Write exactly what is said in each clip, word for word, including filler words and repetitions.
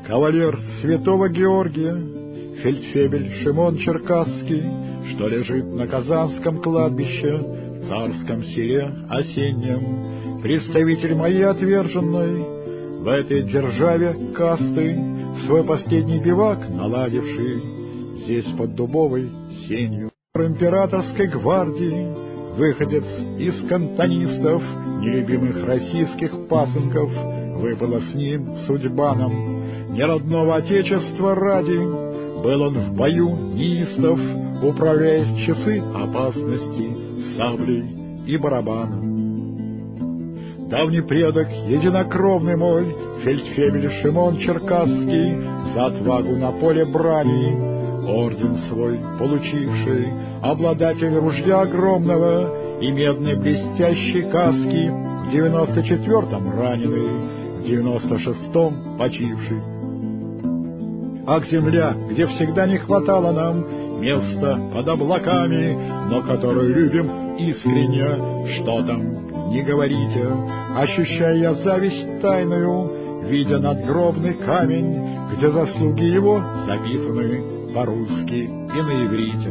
Кавалер святого Георгия, фельдфебель Шимон Черкасский, что лежит на Казанском кладбище, в царском селе осеннем, представитель моей отверженной, в этой державе касты, свой последний бивак наладивший, здесь под дубовой сенью. Императорской гвардии, выходец из кантонистов, нелюбимых российских пасынков, выпала с ним судьба нам. Не родного отечества ради, был он в бою неистов, управляя в часы опасности саблей и барабаном. Давний предок, единокровный мой, фельдфебель Шимон Черкасский, за отвагу на поле брани, орден свой получивший, обладатель ружья огромного и медной блестящей каски, в девяносто четвертом раненый, в девяносто шестом почивший. Ах, земля, где всегда не хватало нам места под облаками, но которую любим искренне, что там, не говорите, ощущая я зависть тайную, видя надгробный камень, где заслуги его записаны по-русски и на иврите.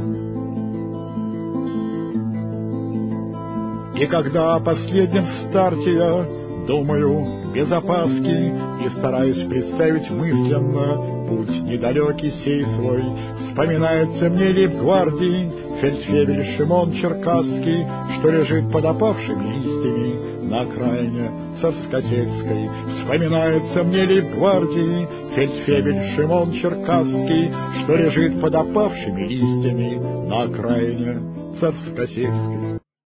И когда о последнем старте я думаю без опаски и стараюсь представить мысленно путь недалекий сей свой, вспоминается мне лейб-гвардии фельдфебель Шимон Черкасский, что лежит под опавшими листьями на окраине Царскосельской. Вспоминается мне лейб-гвардии фельдфебель Шимон Черкасский, что лежит под опавшими листьями на окраине Царскосельской.